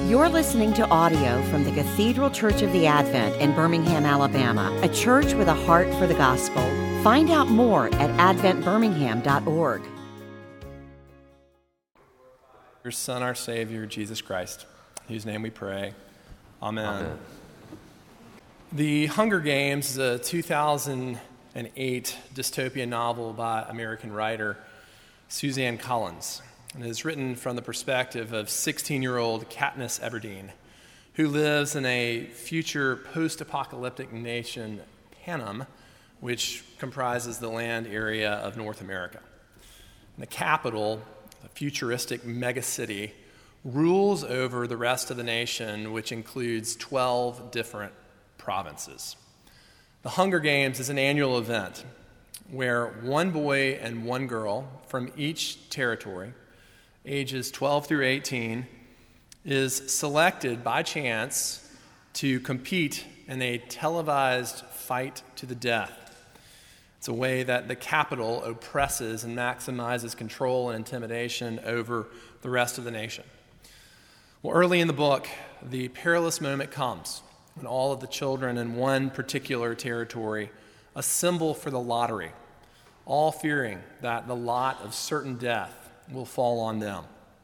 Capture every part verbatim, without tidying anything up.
You're listening to audio from the Cathedral Church of the Advent in Birmingham, Alabama, a church with a heart for the gospel. Find out more at advent birmingham dot org. Your Son, our Savior, Jesus Christ, in whose name we pray. Amen. Amen. The Hunger Games is a two thousand eight dystopian novel by American writer Suzanne Collins. And it is written from the perspective of sixteen-year-old Katniss Everdeen, who lives in a future post-apocalyptic nation, Panem, which comprises the land area of North America. And the capital, a futuristic megacity, rules over the rest of the nation, which includes twelve different provinces. The Hunger Games is an annual event where one boy and one girl from each territory, ages twelve through eighteen, is selected by chance to compete in a televised fight to the death. It's a way that the capital oppresses and maximizes control and intimidation over the rest of the nation. Well, early in the book, the perilous moment comes when all of the children in one particular territory assemble for the lottery, all fearing that the lot of certain death will fall on them.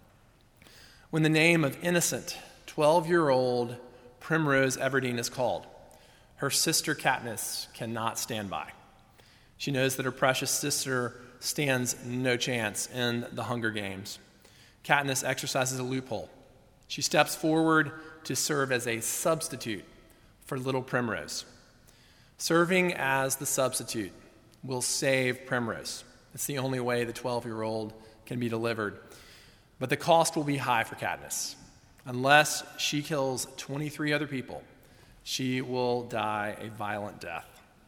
When the name of innocent twelve-year-old Primrose Everdeen is called, her sister Katniss cannot stand by. She knows that her precious sister stands no chance in the Hunger Games. Katniss exercises a loophole. She steps forward to serve as a substitute for little Primrose. Serving as the substitute will save Primrose. It's the only way the twelve-year-old can be delivered. But the cost will be high for Katniss. Unless she kills twenty-three other people, she will die a violent death.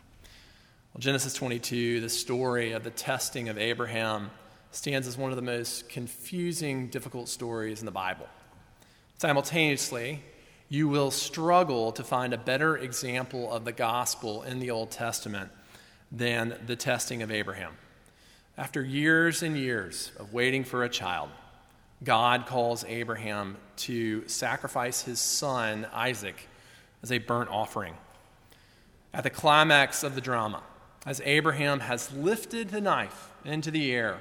Well, Genesis twenty-two, the story of the testing of Abraham, stands as one of the most confusing, difficult stories in the Bible. Simultaneously, you will struggle to find a better example of the gospel in the Old Testament than the testing of Abraham. After years and years of waiting for a child, God calls Abraham to sacrifice his son, Isaac, as a burnt offering. At the climax of the drama, as Abraham has lifted the knife into the air,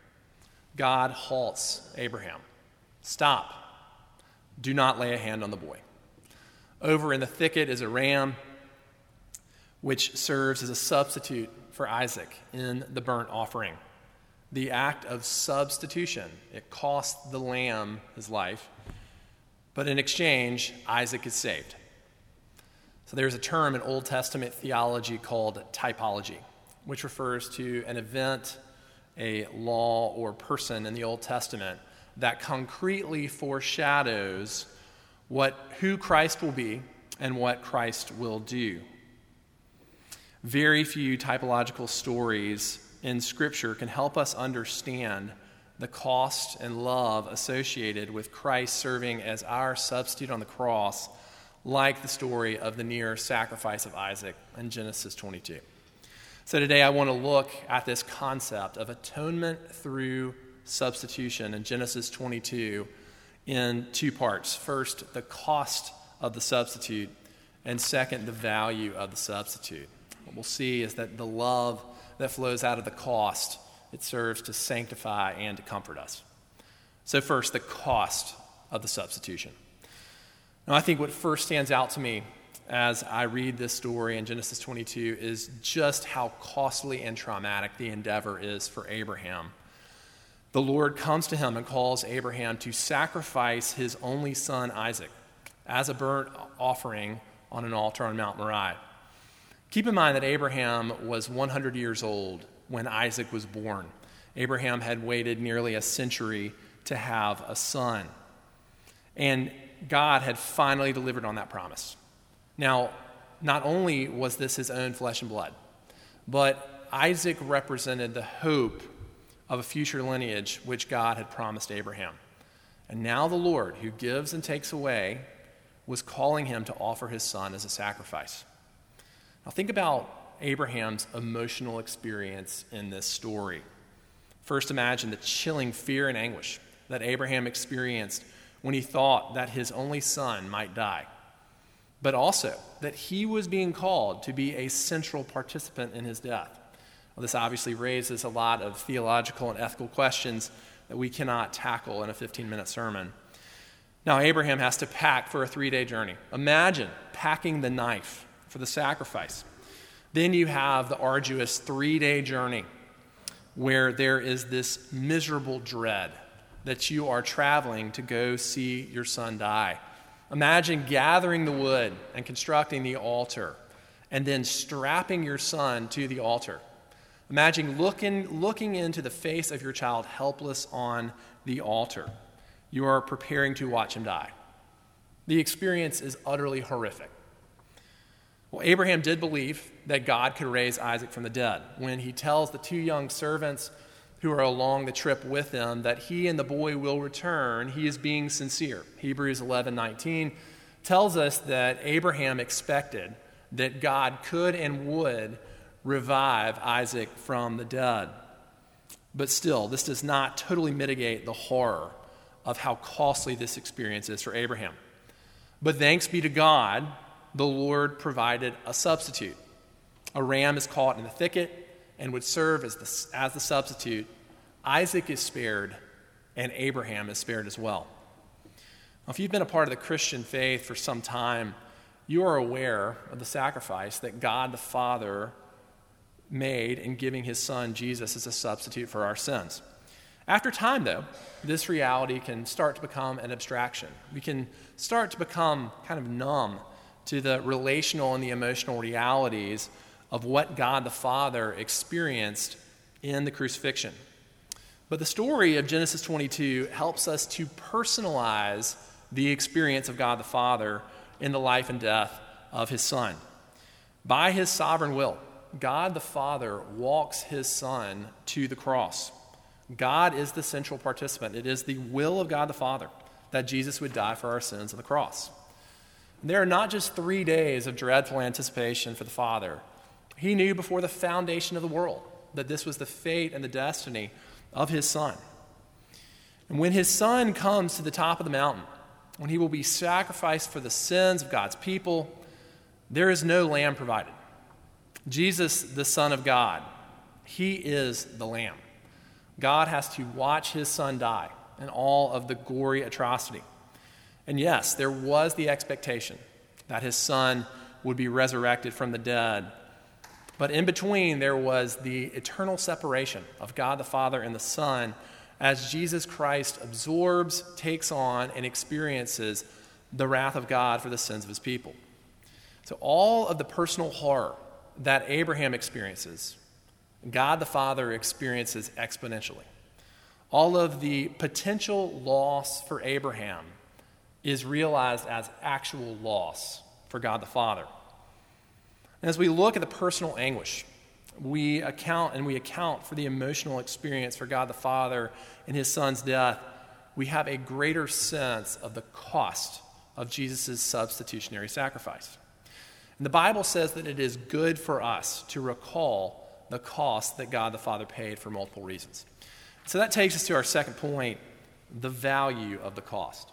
God halts Abraham. Stop. Do not lay a hand on the boy. Over in the thicket is a ram, which serves as a substitute for Isaac in the burnt offering. The act of substitution, it cost the lamb his life, but in exchange, Isaac is saved. So there's a term in Old Testament theology called typology, which refers to an event, a law, or person in the Old Testament that concretely foreshadows what who Christ will be and what Christ will do. Very few typological stories in Scripture can help us understand the cost and love associated with Christ serving as our substitute on the cross, like the story of the near sacrifice of Isaac in Genesis twenty-two. So today I want to look at this concept of atonement through substitution in Genesis twenty-two in two parts. First, the cost of the substitute, and second, the value of the substitute. What we'll see is that the love that flows out of the cost, it serves to sanctify and to comfort us. So first, the cost of the substitution. Now, I think what first stands out to me as I read this story in Genesis twenty-two is just how costly and traumatic the endeavor is for Abraham. The Lord comes to him and calls Abraham to sacrifice his only son, Isaac, as a burnt offering on an altar on Mount Moriah. Keep in mind that Abraham was one hundred years old when Isaac was born. Abraham had waited nearly a century to have a son. And God had finally delivered on that promise. Now, not only was this his own flesh and blood, but Isaac represented the hope of a future lineage which God had promised Abraham. And now the Lord, who gives and takes away, was calling him to offer his son as a sacrifice. Now think about Abraham's emotional experience in this story. First, imagine the chilling fear and anguish that Abraham experienced when he thought that his only son might die, but also that he was being called to be a central participant in his death. Well, this obviously raises a lot of theological and ethical questions that we cannot tackle in a fifteen-minute sermon. Now, Abraham has to pack for a three-day journey. Imagine packing the knife for the sacrifice. Then you have the arduous three-day journey where there is this miserable dread that you are traveling to go see your son die. Imagine gathering the wood and constructing the altar and then strapping your son to the altar. Imagine looking, looking into the face of your child helpless on the altar. You are preparing to watch him die. The experience is utterly horrific. Well, Abraham did believe that God could raise Isaac from the dead. When he tells the two young servants who are along the trip with him that he and the boy will return, he is being sincere. Hebrews eleven nineteen tells us that Abraham expected that God could and would revive Isaac from the dead. But still, this does not totally mitigate the horror of how costly this experience is for Abraham. But thanks be to God, the Lord provided a substitute. A ram is caught in the thicket and would serve as the, as the substitute. Isaac is spared, and Abraham is spared as well. Now, if you've been a part of the Christian faith for some time, you are aware of the sacrifice that God the Father made in giving his son Jesus as a substitute for our sins. After time, though, this reality can start to become an abstraction. We can start to become kind of numb to the relational and the emotional realities of what God the Father experienced in the crucifixion. But the story of Genesis twenty-two helps us to personalize the experience of God the Father in the life and death of his Son. By his sovereign will, God the Father walks his Son to the cross. God is the central participant. It is the will of God the Father that Jesus would die for our sins on the cross. And there are not just three days of dreadful anticipation for the Father. He knew before the foundation of the world that this was the fate and the destiny of his Son. And when his Son comes to the top of the mountain, when he will be sacrificed for the sins of God's people, there is no lamb provided. Jesus, the Son of God, he is the Lamb. God has to watch his Son die in all of the gory atrocity. And yes, there was the expectation that his Son would be resurrected from the dead. But in between, there was the eternal separation of God the Father and the Son as Jesus Christ absorbs, takes on, and experiences the wrath of God for the sins of his people. So all of the personal horror that Abraham experiences, God the Father experiences exponentially. All of the potential loss for Abraham is realized as actual loss for God the Father. And as we look at the personal anguish, we account and we account for the emotional experience for God the Father in his Son's death, we have a greater sense of the cost of Jesus' substitutionary sacrifice. And the Bible says that it is good for us to recall the cost that God the Father paid for multiple reasons. So that takes us to our second point, the value of the cost.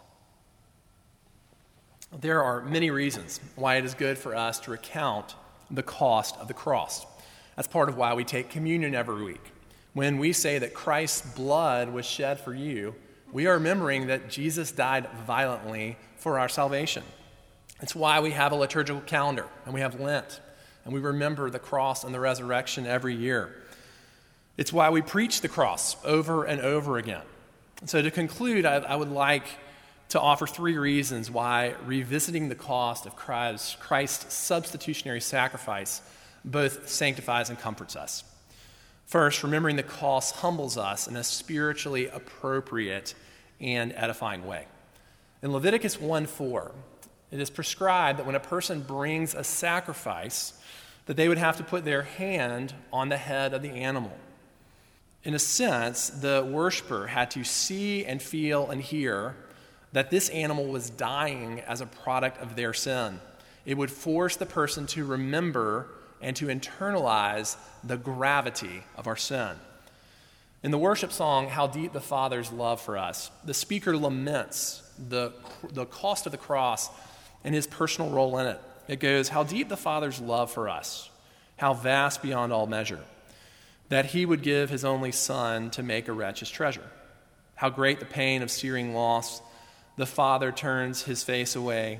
There are many reasons why it is good for us to recount the cost of the cross. That's part of why we take communion every week. When we say that Christ's blood was shed for you, we are remembering that Jesus died violently for our salvation. It's why we have a liturgical calendar and we have Lent, and we remember the cross and the resurrection every year. It's why we preach the cross over and over again. And so to conclude, I, I would like to offer three reasons why revisiting the cost of Christ, Christ's substitutionary sacrifice both sanctifies and comforts us. First, remembering the cost humbles us in a spiritually appropriate and edifying way. In Leviticus one four, it is prescribed that when a person brings a sacrifice, that they would have to put their hand on the head of the animal. In a sense, the worshiper had to see and feel and hear that this animal was dying as a product of their sin. It would force the person to remember and to internalize the gravity of our sin. In the worship song, How Deep the Father's Love for Us, the speaker laments the, the cost of the cross and his personal role in it. It goes, how deep the Father's love for us, how vast beyond all measure, that he would give his only Son to make a wretch his treasure. How great the pain of searing loss, the Father turns his face away,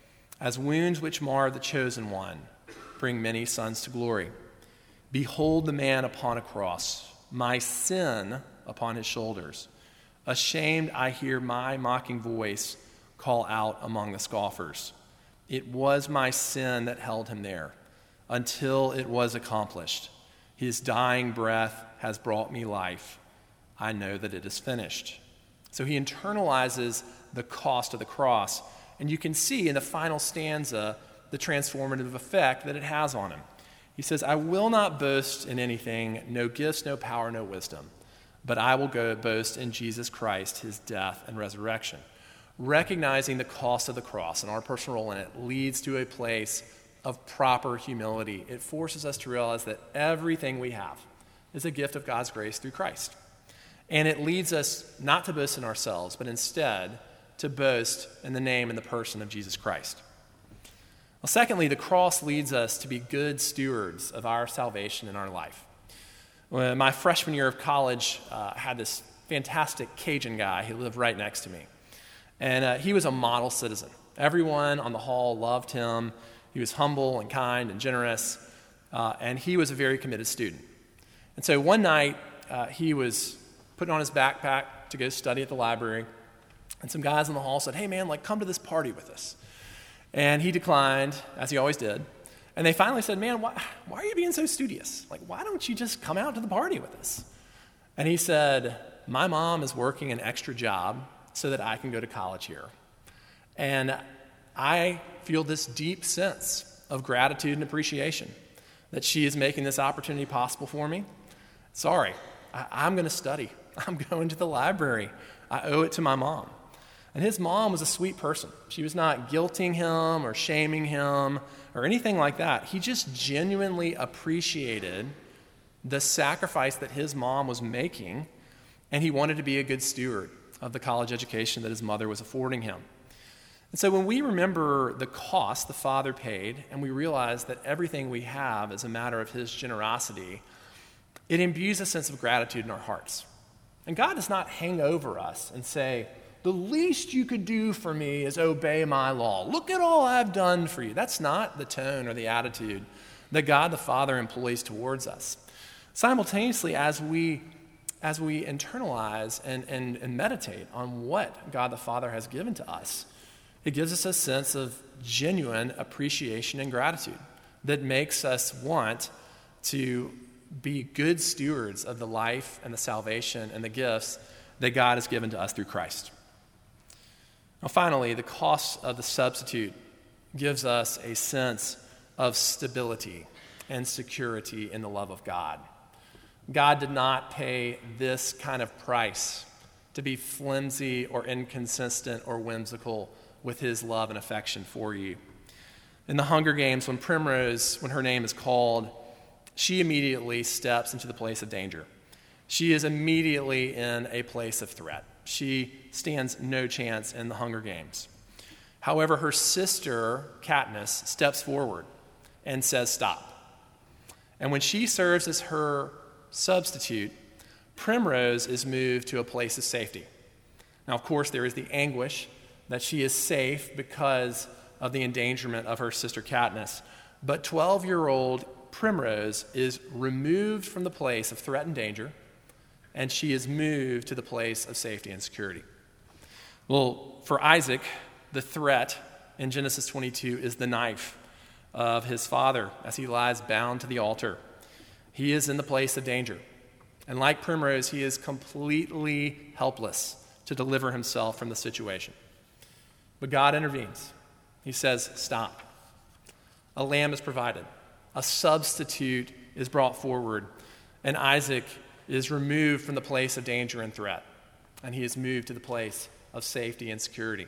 as wounds which mar the chosen one bring many sons to glory. Behold the man upon a cross, my sin upon his shoulders. Ashamed, I hear my mocking voice call out among the scoffers. It was my sin that held him there until it was accomplished. His dying breath has brought me life. I know that it is finished. So he internalizes the cost of the cross, and you can see in the final stanza the transformative effect that it has on him. He says, I will not boast in anything, no gifts, no power, no wisdom, but I will go boast in Jesus Christ, his death and resurrection. Recognizing the cost of the cross and our personal role in it leads to a place of proper humility. It forces us to realize that everything we have is a gift of God's grace through Christ. And it leads us not to boast in ourselves, but instead to boast in the name and the person of Jesus Christ. Well, secondly, the cross leads us to be good stewards of our salvation in our life. When my freshman year of college, uh, I had this fantastic Cajun guy who lived right next to me. And uh, he was a model citizen. Everyone on the hall loved him. He was humble and kind and generous, uh, and he was a very committed student. And so one night, uh, he was putting on his backpack to go study at the library, and some guys in the hall said, hey man, like come to this party with us. And he declined, as he always did. And they finally said, man, why, why are you being so studious? Like, why don't you just come out to the party with us? And he said, my mom is working an extra job so that I can go to college here. And I feel this deep sense of gratitude and appreciation that she is making this opportunity possible for me. Sorry, I, I'm going to study. I'm going to the library. I owe it to my mom. And his mom was a sweet person. She was not guilting him or shaming him or anything like that. He just genuinely appreciated the sacrifice that his mom was making, and he wanted to be a good steward of the college education that his mother was affording him. And so when we remember the cost the Father paid, and we realize that everything we have is a matter of his generosity, it imbues a sense of gratitude in our hearts. And God does not hang over us and say, the least you could do for me is obey my law. Look at all I've done for you. That's not the tone or the attitude that God the Father employs towards us. Simultaneously, as we as we internalize and, and, and meditate on what God the Father has given to us, it gives us a sense of genuine appreciation and gratitude that makes us want to be good stewards of the life and the salvation and the gifts that God has given to us through Christ. Now, finally, the cost of the substitute gives us a sense of stability and security in the love of God. God did not pay this kind of price to be flimsy or inconsistent or whimsical with his love and affection for you. In the Hunger Games, when Primrose, when her name is called, she immediately steps into the place of danger. She is immediately in a place of threat. She stands no chance in the Hunger Games. However, her sister, Katniss, steps forward and says, stop. And when she serves as her substitute, Primrose is moved to a place of safety. Now, of course, there is the anguish that she is safe because of the endangerment of her sister Katniss. But twelve-year-old Primrose is removed from the place of threat and danger, and she is moved to the place of safety and security. Well, for Isaac, the threat in Genesis twenty-two is the knife of his father as he lies bound to the altar. He is in the place of danger. And like Primrose, he is completely helpless to deliver himself from the situation. But God intervenes. He says, stop. A lamb is provided. A substitute is brought forward. And Isaac is removed from the place of danger and threat. And he is moved to the place of safety and security.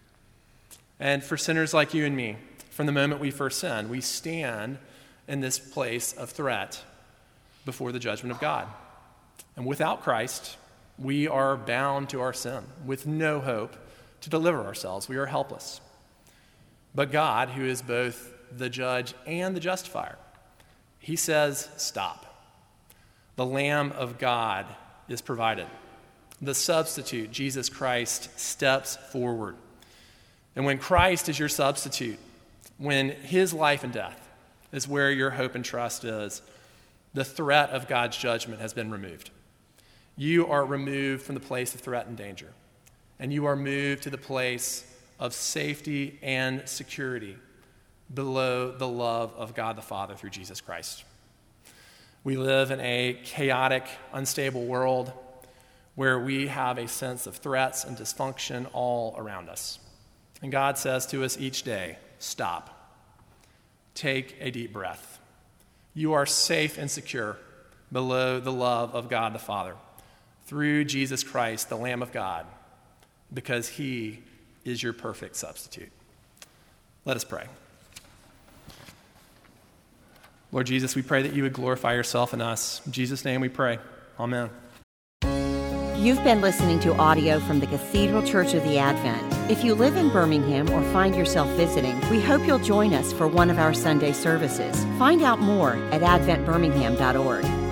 And for sinners like you and me, from the moment we first sin, we stand in this place of threat before the judgment of God. And without Christ, we are bound to our sin with no hope to deliver ourselves. We are helpless. But God, who is both the judge and the justifier, he says, stop. The Lamb of God is provided. The substitute, Jesus Christ, steps forward. And when Christ is your substitute, when his life and death is where your hope and trust is, the threat of God's judgment has been removed. You are removed from the place of threat and danger, and you are moved to the place of safety and security below the love of God the Father through Jesus Christ. We live in a chaotic, unstable world where we have a sense of threats and dysfunction all around us. And God says to us each day, stop. Take a deep breath. You are safe and secure below the love of God the Father through Jesus Christ, the Lamb of God, because he is your perfect substitute. Let us pray. Lord Jesus, we pray that you would glorify yourself in us. In Jesus' name we pray. Amen. You've been listening to audio from the Cathedral Church of the Advent. If you live in Birmingham or find yourself visiting, we hope you'll join us for one of our Sunday services. Find out more at advent birmingham dot org.